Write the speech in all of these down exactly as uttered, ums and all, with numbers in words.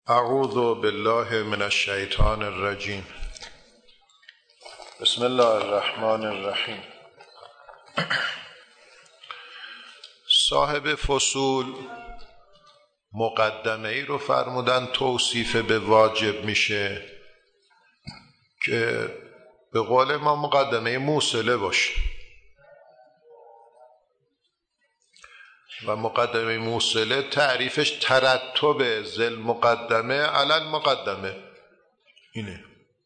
اعوذ بالله من الشیطان الرجیم. بسم الله الرحمن الرحیم. صاحب فصول مقدمه ای رو فرمودن توصیف به واجب میشه که به قول ما مقدمه موصله باشه و مقدمه موصله تعریفش ترتب ذل مقدمه علی المقدمه اینه.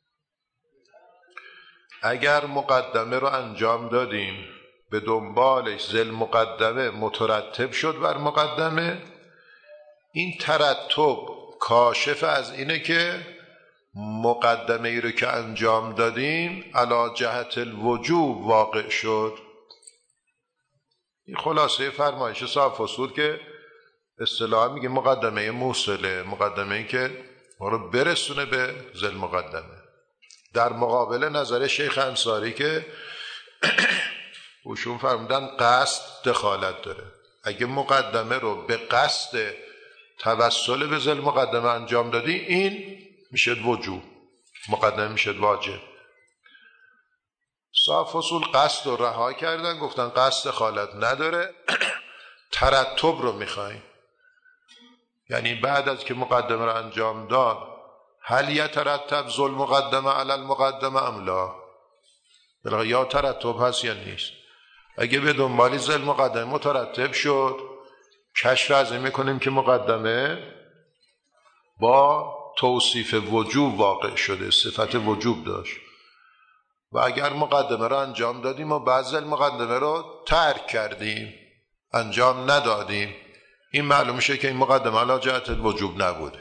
اگر مقدمه رو انجام دادیم به دنبالش ذل مقدمه مترتب شد بر مقدمه، این ترتب کاشف از اینه که مقدمه ای رو که انجام دادیم علی جهت الوجوب واقع شد. این خلاصه فرمایش صاحب فصول که اصطلاحا میگه مقدمه موصله، مقدمه ای که ما رو برسونه به ذل مقدمه. در مقابل نظر شیخ انصاری که اوشون فرمودن قصد دخالت داره. اگه مقدمه رو به قصد توسل به ذل مقدمه انجام دادی، این میشه وجوب، مقدمه میشه واجب. صاحب فصول قصد رو رها کردن، گفتن قصد دخالت نداره، ترتب رو میخوایم. یعنی بعد از که مقدمه رو انجام داد، هل یترتب ذل مقدمه علی المقدمه ام لا؟ بلکه یا ترتب هست یا نیست. اگه به دنبالی ذل مقدمه مترتب شد، کشف از این میکنیم که مقدمه با توصیف وجوب واقع شده، صفت وجوب داشت. و اگر مقدمه رو انجام دادیم و بعض ذل مقدمه رو ترک کردیم، انجام ندادیم، این معلوم میشه که این مقدمه علی جهت الوجوب نبوده.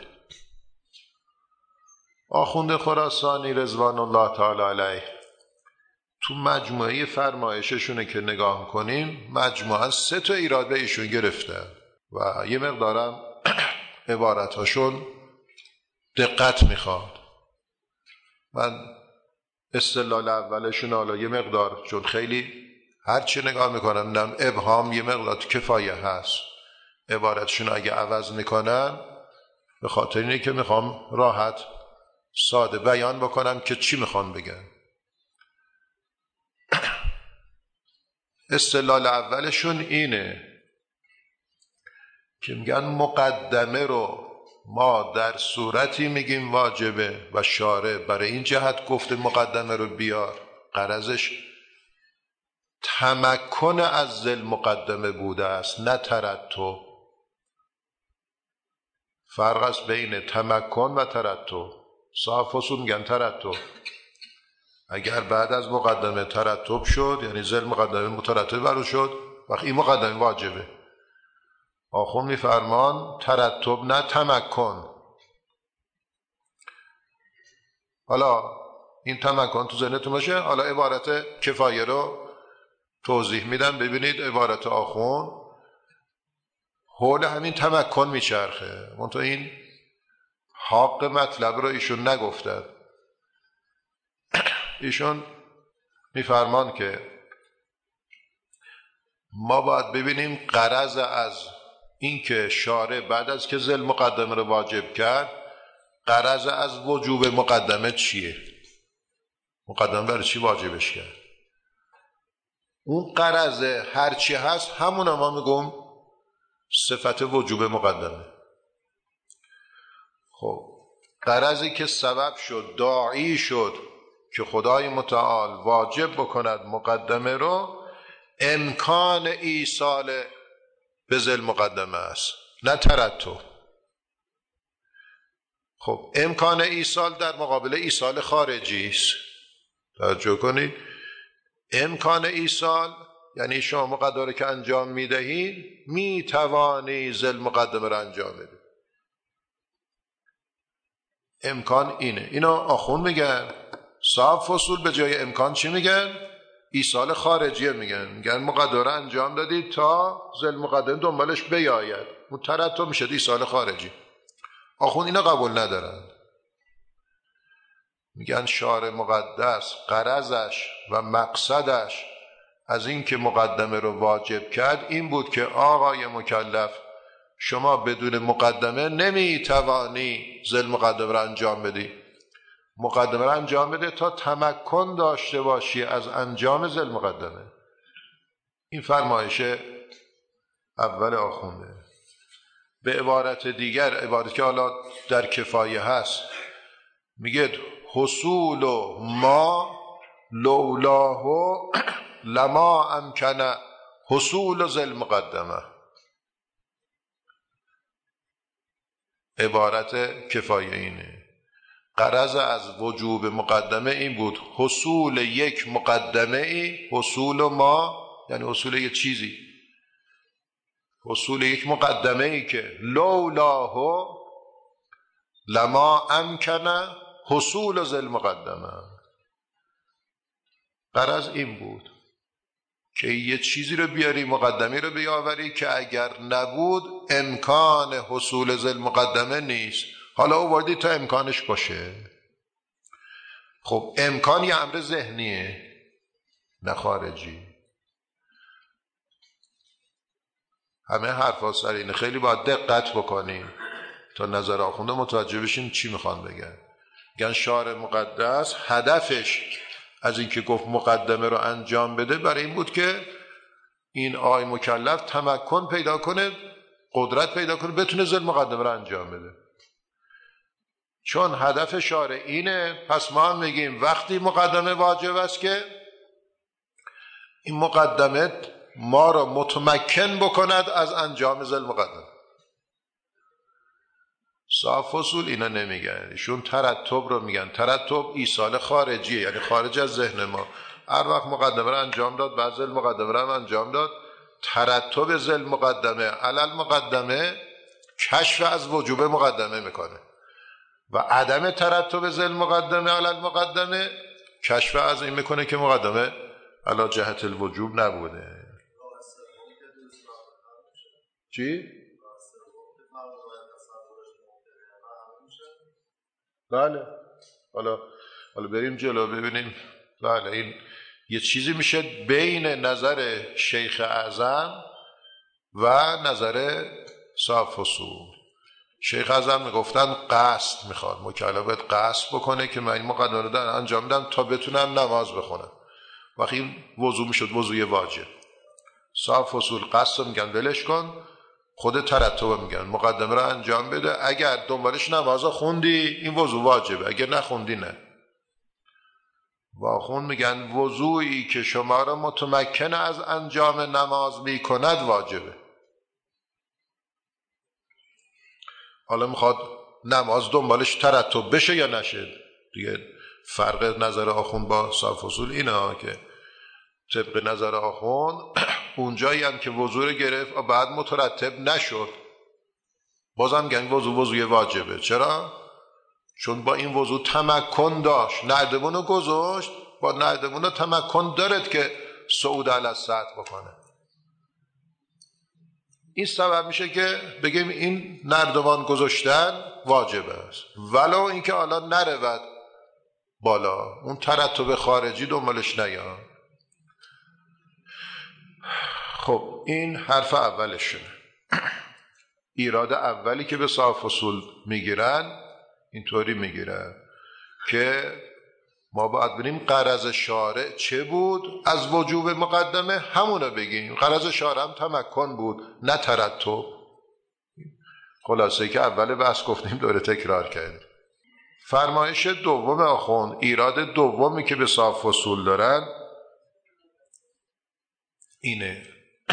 آخوند خراسانی رضوان الله تعالی علیه تو مجموعه فرمایششونه که نگاه کنیم، مجموعه سه تا ایراد به ایشون گرفتن و یه مقدارم عبارتاشون دقت میخواد. من استدلال اولشون حالا یه مقدار، چون خیلی هرچی نگاه میکنم نم ابهام یه مقدار کفایه هست، عبارتشون اگه عوض میکنم به خاطر اینه که میخوام راحت ساده بیان بکنم که چی میخوان بگن. استدلال اولشون اینه که میگن مقدمه رو ما در صورتی میگیم واجبه و شارع برای این جهت گفته مقدمه رو بیار، غرضش تمکن از ذل مقدمه بوده است، نه ترتب. فرق است بین تمکن و ترتب. صاحب فصول میگن ترتب. اگر بعد از مقدمه ترتب شد، یعنی ذل مقدمه مترتب برو شد، وقت این مقدمه واجبه. آخوند میفرمان ترتب نه تمکن. حالا این تمکن تو ذهنتون باشه. حالا عبارت کفایه رو توضیح میدم، ببینید عبارت آخوند حول همین تمکن میچرخه. منتها این حق مطلب رو ایشون نگفتن. ایشون میفرمان که ما باید ببینیم غرض از این که شارع بعد از که ذل مقدمه رو واجب کرد، غرض از وجوب مقدمه چیه؟ مقدمه برای چی واجبش کرد؟ اون غرض هرچی هست همون ما میگم صفت وجوب مقدمه. خب غرضی که سبب شد، داعی شد که خدای متعال واجب بکند مقدمه رو، امکان ایصال به ذل مقدمه است، نه ترتب. خب امکان ایصال در مقابل ایصال خارجی است. توجه کنید، امکان ایصال یعنی شما مقدمه که انجام میدهید میتوانی ذل مقدمه رو انجام بدید. امکان اینه. اینا آخوند میگن. صاحب فصول به جای امکان چی میگن؟ ایصال خارجیه میگن. میگن مقدمه انجام دادید تا ذل مقدمه دنبالش بیاید، مترتب میشه ایصال خارجی. آخوند اینا قبول ندارن. میگن شارع مقدس غرضش و مقصدش از این که مقدمه رو واجب کرد این بود که آقای مکلف شما بدون مقدمه نمیتوانی ذل مقدمه را انجام بدی. مقدمه را انجام بده تا تمکن داشته باشی از انجام ذل مقدمه. این فرمایش اول آخونده. به عبارت دیگر، عبارت که حالا در کفایه هست، میگه حصول ما لولاه لما امکن حصول ذل مقدمه. عبارت کفایه اینه. غرض از وجوب مقدمه این بود حصول یک مقدمه ای، حصول ما یعنی حصول یک چیزی، حصول یک مقدمه ای که لولاه لما امکن حصول ذل مقدمه. غرض این بود که یه چیزی رو بیاری، مقدمه رو بیاوری که اگر نبود امکان حصول ذل مقدمه نیست. حالا آوردی تا امکانش باشه. خب امکان یه امر ذهنیه نه خارجی. همه حرفا سر اینه، خیلی باید دقت بکنیم تا نظر آخونده متوجه بشیم چی میخوان بگن. میگن شارع مقدس هدفش از اینکه گفت مقدمه رو انجام بده برای این بود که این آی مکلف تمکن پیدا کنه، قدرت پیدا کنه، بتونه ذل مقدمه رو انجام بده. چون هدف شارع اینه، پس ما هم میگیم وقتی مقدمه واجب است که این مقدمه ما را متمکن بکند از انجام ذل مقدمه. صاف اصول اینا نمیگن، ایشون ترتب رو میگن. ترتب ایصال خارجیه، یعنی خارج از ذهن ما. هر وقت مقدمه رو انجام داد بعد ذل مقدمه رو هم انجام داد. ترتب ذل مقدمه علل مقدمه کشف از وجوب مقدمه میکنه و عدم ترتب ذل مقدمه علل مقدمه کشف از این میکنه که مقدمه علی جهت الوجوب نبوده. چی؟ بله. حالا حالا بریم جلو ببینیم. بله این یه چیزی میشه بین نظر شیخ اعظم و نظر صاف اصول. شیخ اعظم میگفتن قصد میخواد، مکلفت قصد بکنه که من این مقدمه رو در انجام بدم تا بتونم نماز بخونم. وقتی این وضو میشد وضوی واجب. صاف اصول قصد رو میگن ولش کن، خود ترتب میگن مقدمه رو انجام بده. اگر دنبالش نماز خوندی این وضو واجبه، اگر نخوندی نه. واخون میگن وضویی که شما را متمکن از انجام نماز میکند واجبه. حالا میخواد نماز دنبالش ترتب بشه یا نشه دیگه. فرق نظر آخوند با صاف اصول اینه که طبق نظر آخوند اونجایی هم که وضو رو گرفت و بعد مترتب نشد بازم گن وضو وضوی واجبه. چرا؟ چون با این وضو تمکن داشت، نردبون رو گذاشت، با نردبون رو تمکن دارد که صعود علی السطح بکنه. این سبب میشه که بگیم این نردبان گذاشتن واجب است، ولو اینکه حالا نرود بالا، اون ترتب خارجی دنبالش نیاد. خب این حرف اولشونه. ایراد اولی که به صاف اصول میگیرن اینطوری میگیرن که ما باید ببینیم غرض شارع چه بود از وجوب مقدمه، همونو بگیم. غرض شارع هم تمکن بود نه ترتب. خلاصه که اول بحث گفتیم دوره تکرار کردیم. فرمایش دوم آخوند، ایراد دومی که به صاف اصول دارن اینه.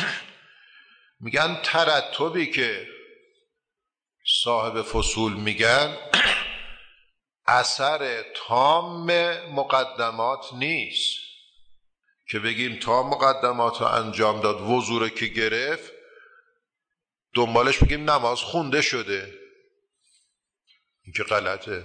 میگن ترتبی که صاحب فصول میگن اثر تام مقدمات نیست که بگیم تا مقدمات رو انجام داد وضو رو که گرفت دنبالش بگیم نماز خونده شده. این که غلطه.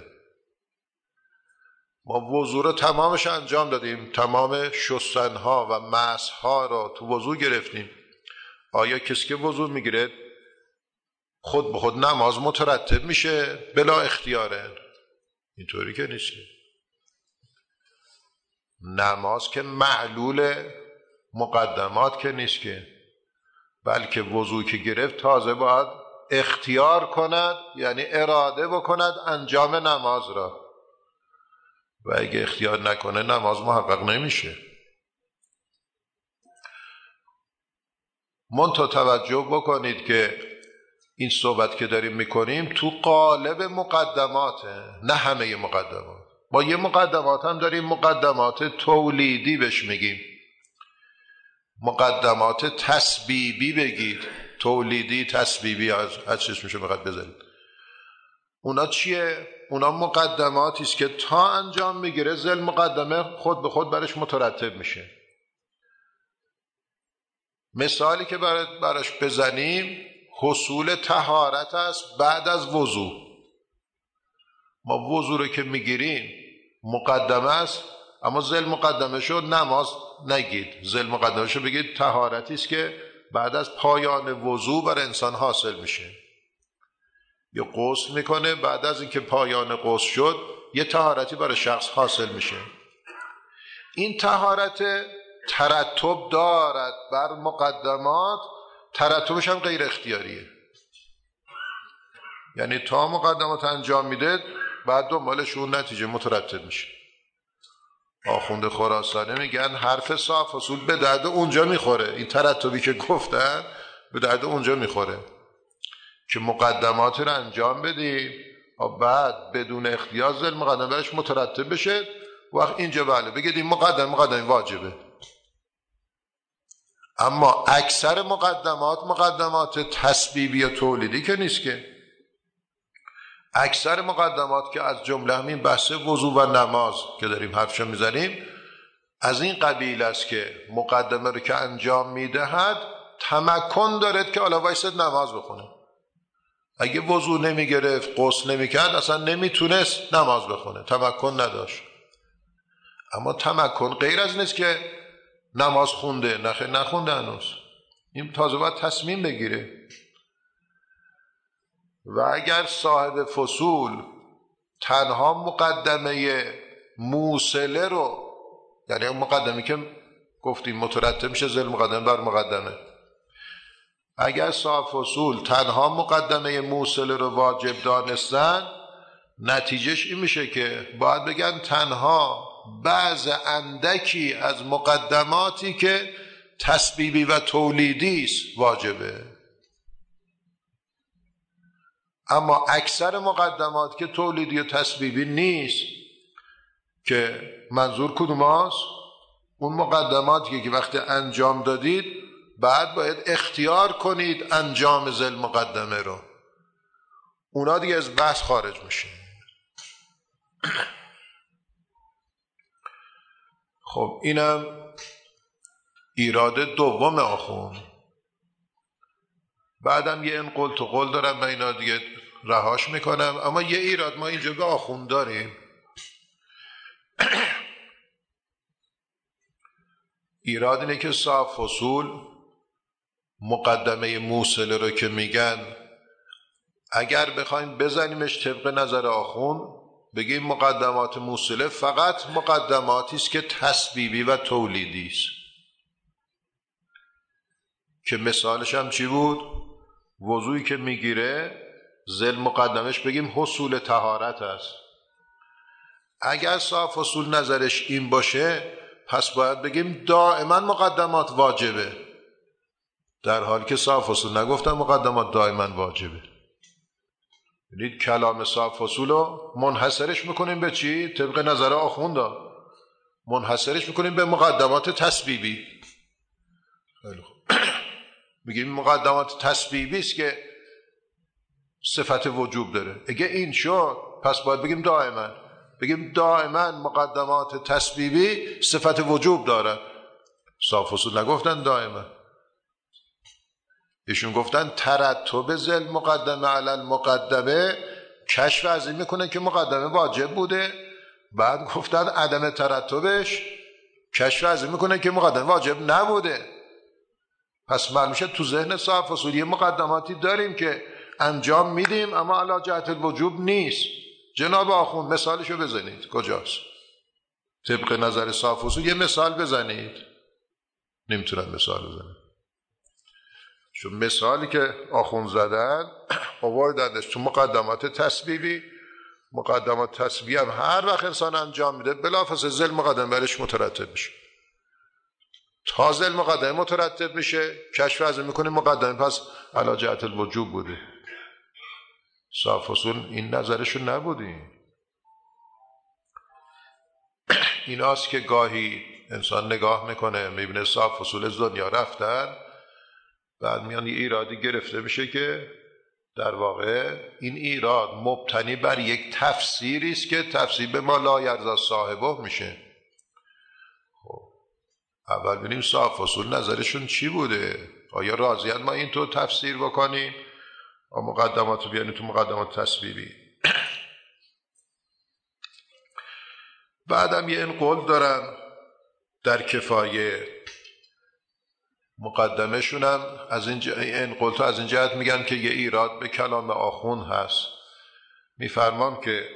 ما وضو رو تمامش انجام دادیم، تمام شستنها و مسحها رو تو وضو گرفتیم. آیا کسی که وضو میگیره خود به خود نماز مترتب میشه بلا اختیاره؟ اینطوری که نیست. نماز که معلول مقدمات که نیست که، بلکه وضو که گرفت تازه باید اختیار کند، یعنی اراده بکند انجام نماز را، و اگه اختیار نکنه نماز محقق نمیشه. منتها توجه بکنید که این صحبت که داریم میکنیم تو قالب مقدماته، نه همه مقدمات. ما یه مقدمات هم داریم، مقدمات تولیدی بهش میگیم، مقدمات تسبیبی بگید، تولیدی تسبیبی هر چیز میشه بخواد بذارید. اونا چیه؟ اونا مقدماتی است که تا انجام میگیره ذل مقدمه خود به خود برش مترتب میشه. مثالی که براش بزنیم حصول طهارت است بعد از وضو. ما وضو رو که میگیریم مقدمه است، اما ذل مقدمه شو نماز نگید، ذل مقدمه شو بگید طهارتی است که بعد از پایان وضو بر انسان حاصل میشه. یا غسل میکنه، بعد از اینکه پایان غسل شد یه طهارتی برای شخص حاصل میشه. این طهارت ترتب دارد بر مقدمات، ترتبش هم غیر اختیاریه، یعنی تا مقدمات انجام میده بعد دنبالش اون نتیجه مترتب میشه. آخوند خراسانی میگن حرف صاف اصول به درد اونجا میخوره، این ترتبی که گفتن به درد اونجا میخوره که مقدمات رو انجام بدی و بعد بدون اختیار ذل مقدمه برش مترتب بشه. وقت اینجا بله بگید این مقدم مقدم واجبه. اما اکثر مقدمات مقدمات تسبیبی و تولیدی که نیست که. اکثر مقدمات که از جمله همین بحث وضو و نماز که داریم حرفشو میزنیم از این قبیل است که مقدمه رو که انجام میدهد تمکن دارد که حالا وایسد نماز بخونه. اگه وضو نمیگرفت، غسل نمیکرد، اصلا نمیتونست نماز بخونه، تمکن نداشت. اما تمکن غیر از نیست که نماز خونده، نخیر نخونده هنوز، این تازه باید تصمیم بگیره. و اگر صاحب فصول تنها مقدمه موصله رو، یعنی مقدمه که گفتیم مترتب میشه ذل مقدمه بر مقدمه، اگر صاحب فصول تنها مقدمه موصله رو واجب دانستن، نتیجهش این میشه که باید بگن تنها بعض اندکی از مقدماتی که تسبیبی و تولیدی است واجبه. اما اکثر مقدمات که تولیدی و تسبیبی نیست، که منظور کدوم هست؟ اون مقدماتی که وقتی انجام دادید بعد باید اختیار کنید انجام ذل مقدمه رو، اونا دیگه از بحث خارج میشه. خب اینم ایراد دوم آخوند. بعدم یه این قول تو قول دارم و اینا دیگه رهاش میکنم. اما یه ایراد ما اینجا به آخوند داریم. ایراد اینه که صاحب فصول مقدمه موصله رو که میگن اگر بخوایم بزنیمش طبق نظر آخوند بگیم مقدمات موصله فقط مقدماتی است که تسبیبی و تولیدی است، که مثالش هم چی بود؟ وضوعی که میگیره ذل مقدمش بگیم حصول طهارت است. اگر صاحب فصول نظرش این باشه پس باید بگیم دائما مقدمات واجبه، در حالی که صاحب فصول نگفتن مقدمات دائما واجبه. یعنی کلام صاحب فصول رو منحصرش میکنیم به چی؟ طبق نظر آخوندا منحصرش میکنیم به مقدمات تسبیبی. خیلی خوب. میگیم مقدمات تسبیبی است که صفت وجوب داره. اگه این شد پس باید بگیم دائما بگیم دائما مقدمات تسبیبی صفت وجوب دارد. صاحب فصول نگفتن دائما، ایشون گفتن ترتب ذل مقدمه علی المقدمه کشف از این میکنه که مقدمه واجب بوده، بعد گفتن عدم ترتبش کشف از این میکنه که مقدمه واجب نبوده. پس معلوم شد تو ذهن صاحب فصول یه مقدماتی داریم که انجام میدیم اما علی جهت الوجوب نیست. جناب آخوند مثالشو بزنید، کجاست؟ طبق نظر صاحب فصول یه مثال بزنید. نمیتونن مثال بزنید. چون مثالی که آخوند زدن آوردندش تو مقدمات تسبیبی. مقدمات تسبیبی هم هر وقت انسان انجام میده بلافاصله ذل مقدمه برش مترتب میشه. تا ذل مقدمه مترتب میشه کشف از میکنه مقدمه پس علی جهت الوجوب بوده. صاف اصول این نظرشون نبودی. ایناست که گاهی انسان نگاه میکنه میبینه صاف اصول از دنیا رفتن، بعد میان یه ایرادی گرفته میشه که در واقع این ایراد مبتنی بر یک تفسیری است که تفسیر به ما لا یرضی صاحبه میشه. خب اول ببینیم صاف اصول نظرشون چی بوده، آیا راضیت ما اینطور تفسیر بکنیم و مقدمات رو بیانیم تو مقدمات تسبیبی. بعدم یه این قول دارن در کفایه، مقدمه شونم از این, ج... این قول از این جهت میگن که یه ایراد به کلام آخوند هست. میفرمام که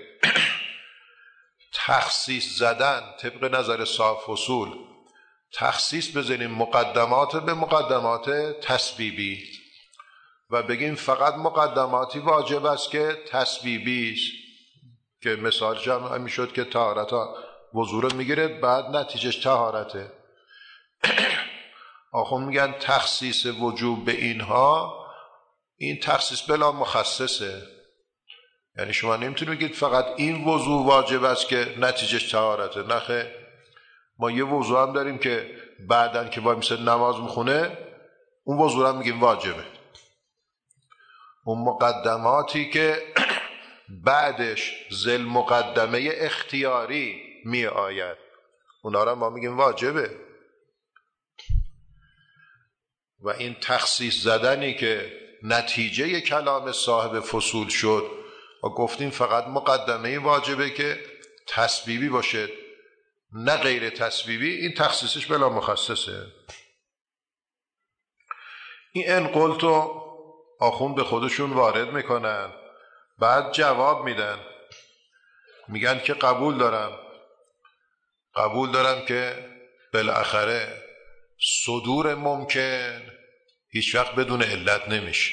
تخصیص زدن طبق نظر صاف اصول تخصیص بزنیم مقدمات به مقدمات تسبیبی و بگیم فقط مقدماتی واجب است که تسبیبی است، که مثالش هم میشد که طهارت وضو رو میگیره بعد نتیجهش طهارته. آخوند میگن تخصیص وجوب به اینها این تخصیص بلا مخصصه، یعنی شما نمیتونید بگید فقط این وضو واجب است که نتیجهش طهارته. نخه ما یه وضو هم داریم که بعدن که وای میشه نماز میخونه اون وضو هم میگیم واجبه. اون مقدماتی که بعدش ذل مقدمه اختیاری می آید اونا را ما میگیم واجبه. و این تخصیص زدنی که نتیجه کلام صاحب فصول شد و گفتیم فقط مقدمه واجبه که تسبیبی باشه نه غیر تسبیبی، این تخصیصش بلا مخصصه. این انقلتو آخوند به خودشون وارد میکنن، بعد جواب میدن، میگن که قبول دارم قبول دارم که بالاخره صدور ممکن هیچ وقت بدون علت نمیشه،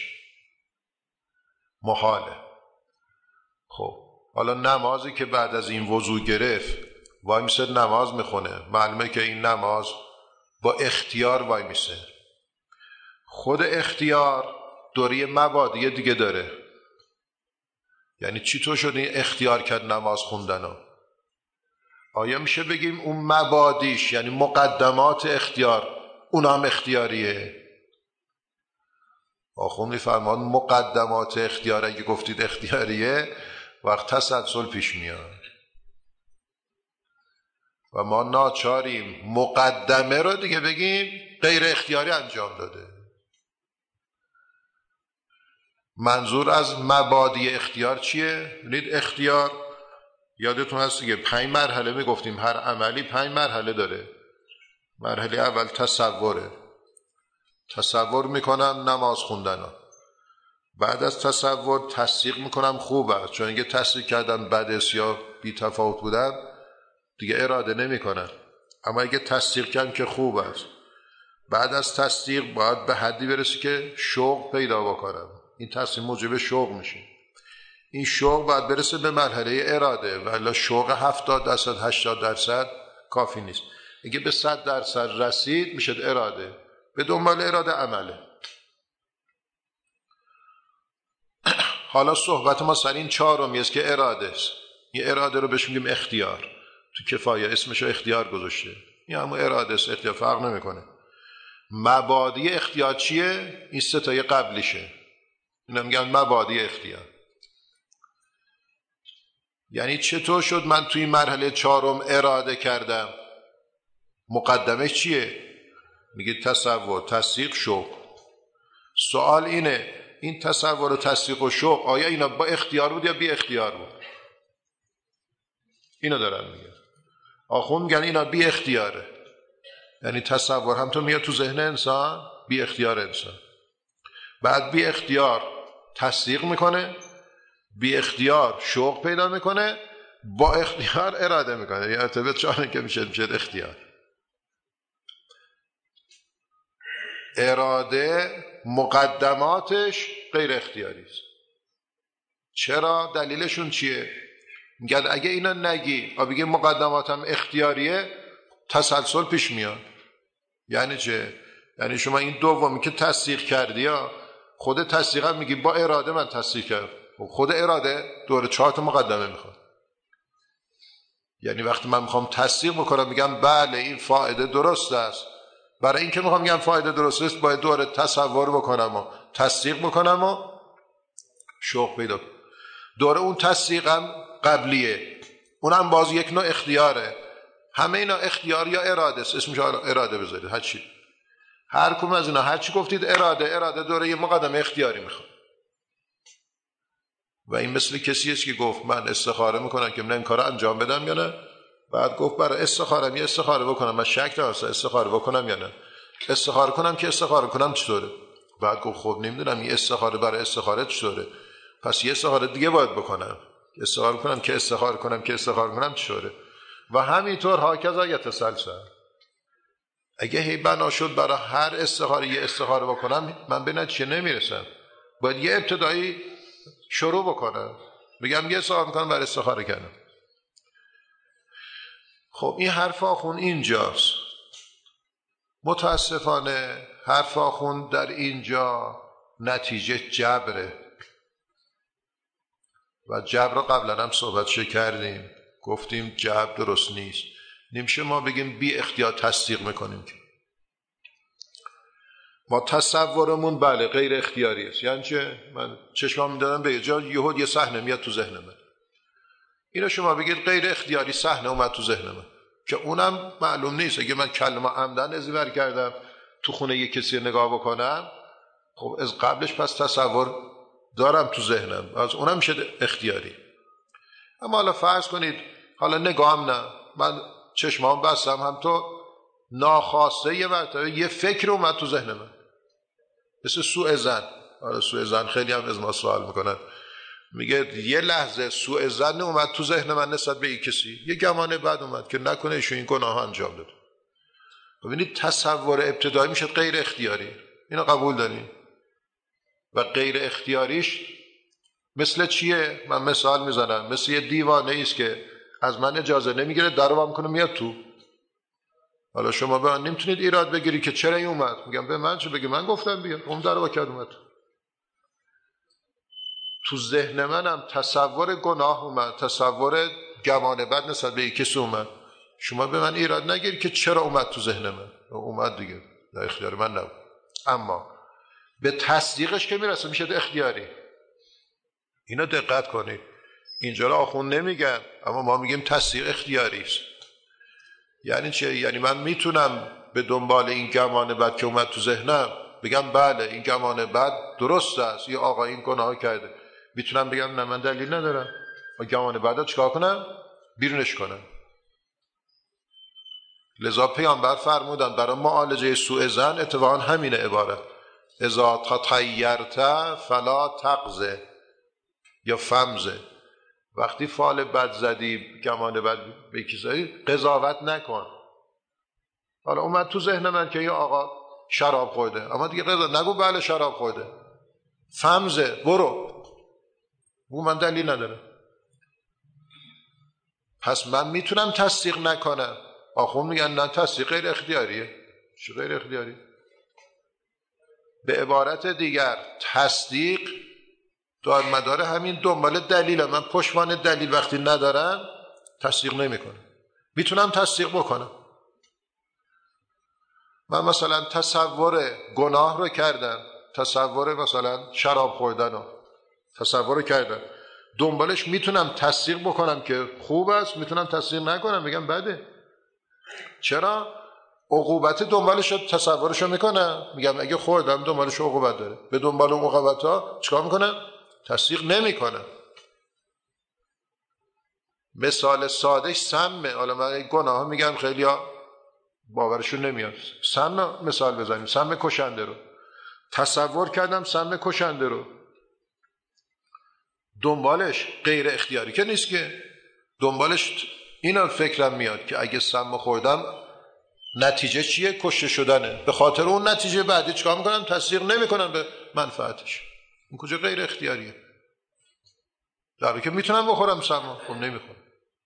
محاله. خب حالا نمازی که بعد از این وضو گرفت وای میسه نماز میخونه، معلومه که این نماز با اختیار وای میسه. خود اختیار دوری مبادی دیگه داره، یعنی چی تو شد این اختیار کرد نماز خوندنو؟ آیا میشه بگیم اون مبادیش یعنی مقدمات اختیار اون هم اختیاریه؟ آخوند میفرمان مقدمات اختیار اگه گفتید اختیاریه وقت تسلسل پیش میاد و ما ناچاریم مقدمه رو دیگه بگیم غیر اختیاری انجام داده. منظور از مبادی اختیار چیه؟ ببینید اختیار یادتون هست دیگه پنج مرحله میگفتیم، هر عملی پنج مرحله داره. مرحله اول تصوره، تصور میکنم نماز خوندن، بعد از تصور تصدیق میکنم خوب است، چون اگه تصدیق کردم بد است یا بی تفاوت بودن دیگه اراده نمیکنم، اما اگه تصدیق کردم که خوب است، بعد از تصدیق باید به حدی برسی که شوق پیدا بکنم، این تصدیق موجب شوق میشه. این شوق باید برسه به مرحله اراده، ولی شوق هفتاد درصد هشتاد درصد کافی نیست. اگه به صد درصد رسید میشه اراده، به دنبال اراده عمله. حالا صحبت ما سر این چهارمی است که اراده است. این اراده رو بهش میگیم اختیار، تو کفایه اسمش رو اختیار گذاشته، این همون اراده است، اختیار فرق نمیکنه. مبادی اختیار چیه؟ این سه تای قبلیشه، اینا میگن مبادی اختیار. یعنی چطور شد من توی مرحله چهارم اراده کردم؟ مقدمه چیه؟ میگه تصور، تصدیق، شوق. سوال اینه این تصور و تصدیق و شوق آیا اینا با اختیار بود یا بی اختیار بود؟ اینا دارن میگن. آخوند میگن اینا بی اختیاره، یعنی تصور هم تو میاد تو ذهن انسان بی اختیار انسان، بعد بی اختیار تصدیق میکنه، بی اختیار شوق پیدا میکنه، با اختیار اراده میکنه، یعنی ارتباط چاره که میشه میشه اختیار. اراده مقدماتش غیر اختیاری است. چرا؟ دلیلشون چیه؟ میگن اگه اینا نگی و بگی مقدماتم اختیاریه، تسلسل پیش میاد. یعنی چه؟ یعنی شما این دومی که تصدیق کردی ها، خود تصدیقم میگی با اراده من تصدیق کردم، خود اراده دور چهار تا مقدمه میخواد. یعنی وقتی من میخوام تصدیق بکنم میگم بله این فائده درست است، برای اینکه میخوام میگم فائده درست است باید دور تصور بکنم و تصدیق بکنم و شوق پیدا کنم. دور اون تصدیقم قبلیه، اونم باز یک نوع اختیاره. همه اینا اختیار یا اراده است، اسمش اراده بذارید هر چی، هر کدوم از اینا هر چی گفتید اراده، اراده دوره یه مقدمه اختیاری میخواد. و این مثل کسی است که گفت من استخاره میکنم که من این کارو انجام بدم یا نه، بعد گفت برای استخاره یه استخاره بکنم، من شک دارم استخاره بکنم یا نه، استخاره کنم که استخاره کنم چطوره؟ بعد گفت خب نمیدونم این استخاره برای استخاره چطوره، پس یه استخاره دیگه باید بکنم، استخاره کنم که استخاره کنم که استخاره کنم چطوره؟ و همینطور هاکذا یتسلسل. اگه هی بنا شد برای هر استخاره یه استخاره بکنم، من به نتیجه نمیرسم. باید یه ابتدایی شروع بکنم، بگم یه استخاره میکنم برای استخاره کردم. خب این حرف آخون اینجاست. متاسفانه حرف آخون در اینجا نتیجه جبره و جبر رو قبلا هم صحبتش کردیم، گفتیم جبر درست نیست. نمیشه ما بگیم بی اختیار تصدیق میکنیم که ما تصورمون بله غیر اختیاری است. یعنی چه؟ من چشمام میدادم به یه جا یهود یه صحنه میاد تو ذهن من، اینو شما بگید غیر اختیاری صحنه اومد تو ذهن من، که اونم معلوم نیست. اگه من کلمه عمدن ازور کردم تو خونه یه کسی نگاه بکنم، خب از قبلش پس تصور دارم تو ذهنم، از اونم میشه اختیاری. اما حالا فرض کنید حالا نگاهم نه، من چشمام بستم، هم تو ناخواسته یه مرتبه یه فکر اومد تو ذهن من، مثل سوء ظن. آره سوء ظن خیلی هم از ما سوال میکنن، میگه یه لحظه سوء ظن اومد تو ذهن من نسبت به این کسی، یه گمان بد اومد که نکنه ایشون این گناه انجام داد. ببینید تصور ابتدایی میشه غیر اختیاری، اینو قبول داریم. و غیر اختیاریش مثل چیه؟ من مثال میزنم، مثل یه دیوانه ایست که از من اجازه نمیگیره درو وا میکنه میاد تو. حالا شما به من نمیتونید ایراد بگیری که چرا این اومد، میگم به من چه، بگی من گفتم بیاد، اون درو وا کرد اومد. تو ذهن منم تصور گناه اومد، تصور گمان بد نسبت به کسی اومد، شما به من ایراد نگیری که چرا اومد تو ذهن من، اومد دیگه، در اختیار من نبود. اما به تصدیقش که میرسه میشه اختیاری. اینو دقت کنید، اینجا را آخون نمیگن، اما ما میگیم تصدیق اختیاری است. یعنی چه؟ یعنی من میتونم به دنبال این گمان بد که اومد تو ذهنم بگم بله این گمان بد درست است، یا آقا این گناه کرده، میتونم بگم نه من دلیل ندارم، و گمان بد رو چیکار کنم؟ بیرونش کنم. لذا پیامبر فرمودن برای معالجه سوء ظن اتفاقا همینه عبارت، اذا تطیرت فلا تقذ یا فمزه، وقتی فال بد زدی، گمان بد به کی زدی، قضاوت نکن. حالا اومد تو ذهن من که یه آقا شراب خورده، اما دیگه قضاوت نگو بله شراب خورده، فمزه برو، بگو من دلیل ندارم. پس من میتونم تصدیق نکنم. آخون میگن نه تصدیق غیر اختیاریه. چه غیر اختیاری؟ به عبارت دیگر تصدیق دار مدار همین دنبال دلیل، من پشتوانه دلیل وقتی ندارم تصدیق نمی کنم. میتونم تصدیق بکنم. من مثلا تصور گناه رو کردم، تصور مثلا شراب خوردن رو تصور رو کردم، دنبالش میتونم تصدیق بکنم که خوب است، میتونم تصدیق نکنم بگم بده. چرا؟ عقوبت دنبالش رو تصورش رو میکنم، میگم اگه خوردم دنبالش عقوبت داره، به دنبال اون عقوبت ها چیکار میکنم؟ تصدیق نمیکنم. مثال سادهش سمه. حالا من این گناه میگم خیلی ها باورشون نمیاد، سم مثال بزنیم، سم کشنده رو تصور کردم، سم کشنده رو، دنبالش غیر اختیاری که نیست که، دنبالش اینا فکرم میاد که اگه سم خوردم نتیجه چیه؟ کشته شدنه. به خاطر اون نتیجه بعدی چیکار میکنن؟ تصدیق نمیکنن به منفعتش. این کجا غیر اختیاریه؟ در حالی که میتونم بخورم سما، خب نمیخورم.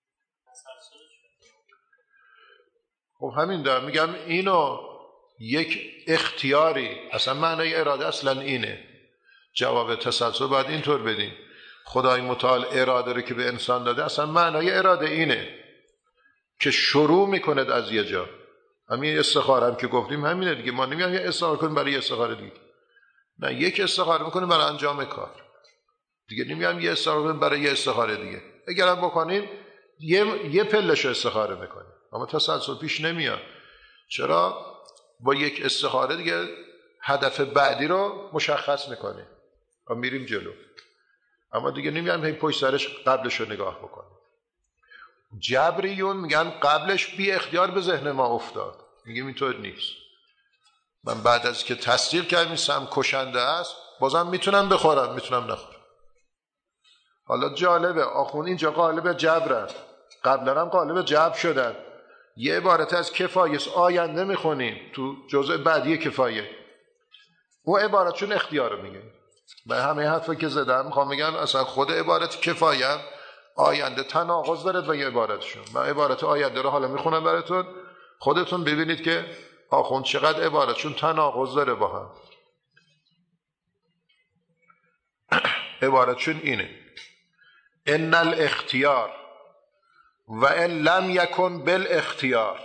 خب همین دارم میگم اینو یک اختیاری، اصلا معنی اراده اصلا اینه. جواب تسلسل باید اینطور بدیم. خدای متعال اراده رو که به انسان داده، اصلا معنی اراده اینه که شروع میکند از یه جا. همین استخاره هم که گفتیم همینه دیگه. ما نمیگم یه استخاره کنیم برای یه استخاره دیگه، نه، یک استخاره میکنیم برای انجام کار دیگه. نمیگم یه استخاره کنیم برای یه استخاره دیگه. اگرم بکنیم یه یه پله‌شو استخاره میکنیم، اما تسلسل پیش نمیاد. چرا؟ با یک استخاره دیگه هدف بعدی رو مشخص میکنیم و میریم جلو. اما دیگه نمیگم هی پشت سرش قبلش رو نگاه بکنیم. جبریون میگن قبلش بی اختیار به ذهن ما افتاد. میگیم اینطور نیست. من بعد از که تصدیق کردم سم کشنده است، بازم میتونم بخورم، میتونم نخورم. حالا جالبه آخون اینجا قالب جبرن، قبلا هم قالب جبر شدن. یه عبارت از کفایه آینده میخونیم تو جزء بعدی کفایه. او عبارت چون اختیار رو میگه. من همه حرفی که زدم میخوام میگن اصلا خود عبارت کفایه آینده تناقض داره با یه عبارتشون. من عبارت آینده رو حالا میخونم براتون، خودتون ببینید که آخوند چقدر عبارتشون تناقض داره با هم. عبارتشون اینه: ان الاختیار و ان لم یکن بالاختیار.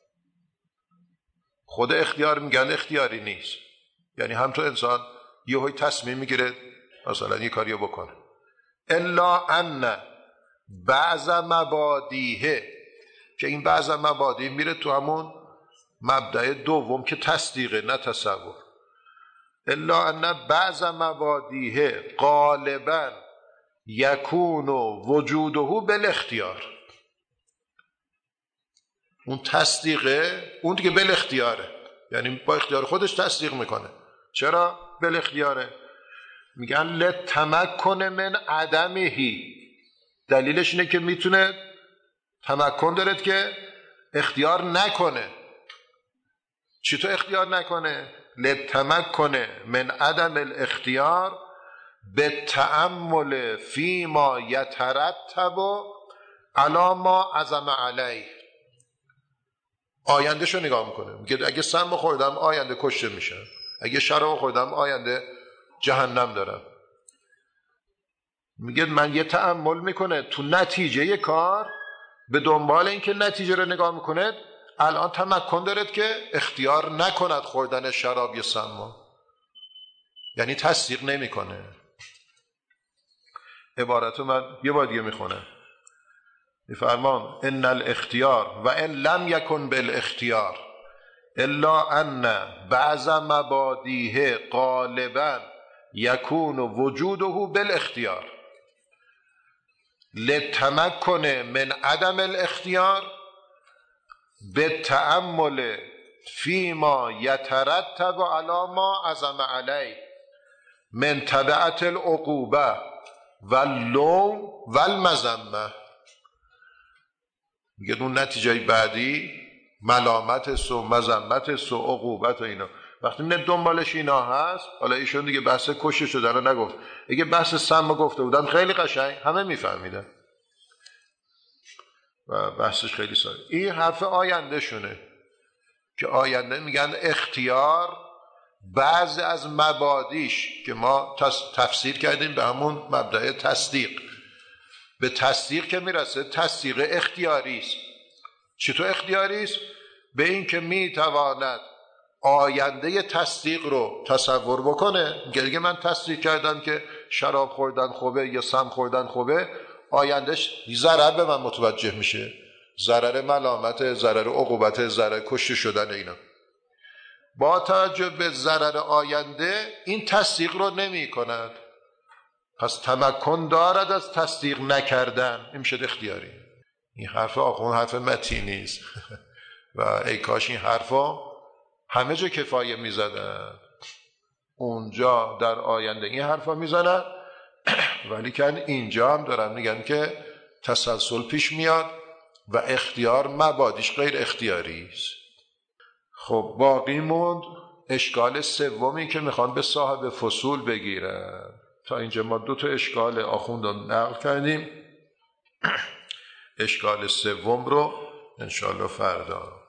خود اختیار میگن اختیاری نیست، یعنی هم تو انسان یهوی تصمیم میگیره مثلا یه کاریو بکنه. الا ان بعض مبادیه، که این بعض مبادی میره تو همون مبدأ دوم که تصدیقه نه تصور. الا ان بعض مبادیه غالبا یکون وجوده بالاختیار. اون تصدیقه اون دیگه بالاختیاره، یعنی با اختیار خودش تصدیق میکنه. چرا بالاختیاره؟ میگن لتمکن من عدمهی. دلیلش اینه که میتونه تمکن دارد که اختیار نکنه. چی تو اختیار نکنه؟ لتمکن من عدم الاختیار بالتأمل فیما یترتب علی ما عزم علیه. آینده شو نگاه میکنه، میگه اگه سم خوردم آینده کشته میشم، اگه شراب خوردم آینده جهنم دارم. میگه من یه تأمل میکنه تو نتیجه کار، به دنبال این که نتیجه رو نگاه میکنه. الان تمکن دارد که اختیار نکند خوردن شراب یا سما، یعنی تصدیق نمیکنه. عبارتو من یه بار دیگه میخونه. میفرمان ان الاختیار و ان لم یکن بالاختیار الا ان بعض مبادیه غالبا یکون وجوده بالاختیار لتمکن من عدم الاختیار بالتأمل فیما یترتب علی ما عزم علیه من تبعت العقوبه واللوم والمذمه. میگه اون نتیجه بعدی ملامت است و مذمت است و عقوبت و اینا. وقتی نه دنبالش اینا هست، حالا ایشون دیگه بحث کشته شدن رو نگفت، اگه بحث سم گفته بودن خیلی قشنگ همه میفهمیدن و بحثش خیلی ساده. این حرف آینده شونه که آینده میگن اختیار بعضی از مبادیش که ما تفسیر کردیم به همون مبدأ تصدیق، به تصدیق که میرسه تصدیق اختیاری است. چطور اختیاری است؟ به این که میتواند آینده تصدیق رو تصور بکنه. میگه من تصدیق کردم که شراب خوردن خوبه یا سم خوردن خوبه، آیندهش ضرر به من متوجه میشه، ضرر ملامت، ضرر عقوبت، ضرر کشته شدن اینا. با توجه به ضرر آینده این تصدیق رو نمی کند، پس تمکن دارد از تصدیق نکردن. این میشه اختیاری. این حرف آخون حرف متینی است و ای کاش این حرفا همه جا کفایه میزدن. اونجا در آینده این حرفا میزنن ولی که اینجا هم دارن میگن که تسلسل پیش میاد و اختیار مبادیش غیر اختیاری است. خب باقی موند اشکال سومی که میخوان به صاحب فصول بگیرن. تا اینجا ما دو تا اشکال آخوند رو نقل کردیم. اشکال سوم رو انشاءالله فردا